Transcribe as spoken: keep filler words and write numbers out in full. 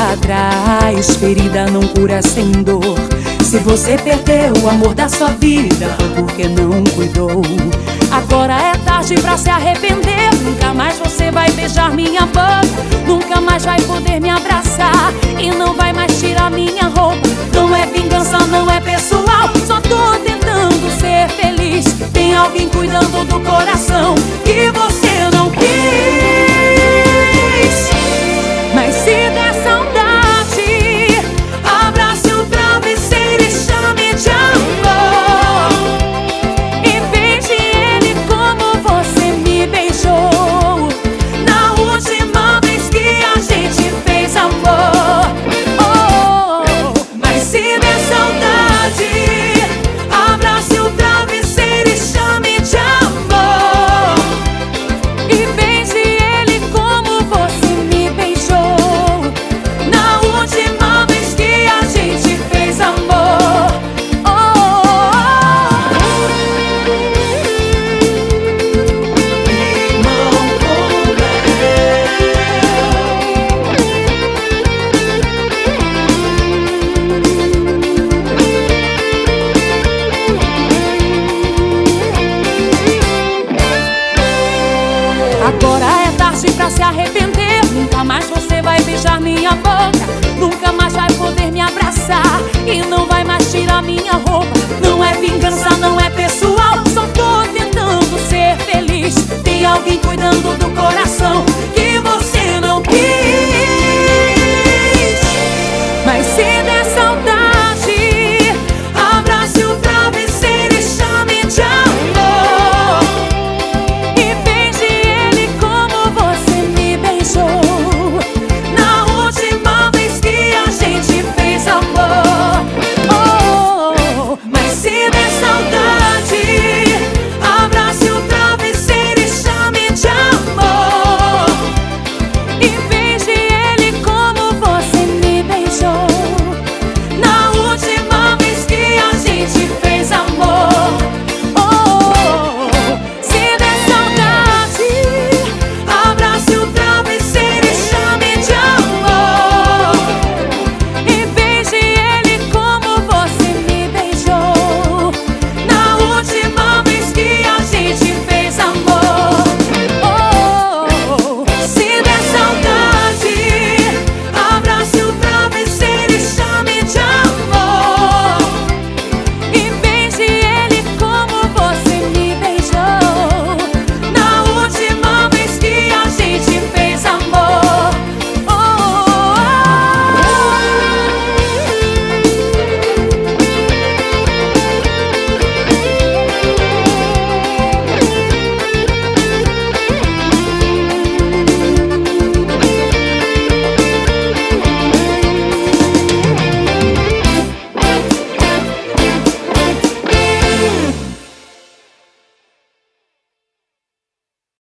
pra trás, ferida não cura sem dor. Se você perdeu o amor da sua vida, foi porque não cuidou. Agora é tarde pra se arrepender. Nunca mais você vai beijar minha boca, nunca mais vai poder me abraçar e não vai mais tirar minha roupa. Não é vingança, não é pessoal, só tô tentando ser feliz. Tem alguém cuidando do coração que você não quis. Mas se der saudade, abrace o travesseiro e chame de amor, e beije ele como você me beijou na última vez que a gente fez amor. Oh, mas se der saudade, abrace o travesseiro e chame de amor, e beije ele como você me beijou na última vez que a gente fez amor. Oh, agora é tarde pra se arrepender. Nunca mais você vai beijar minha boca, nunca mais vai poder me abraçar e não vai mais tirar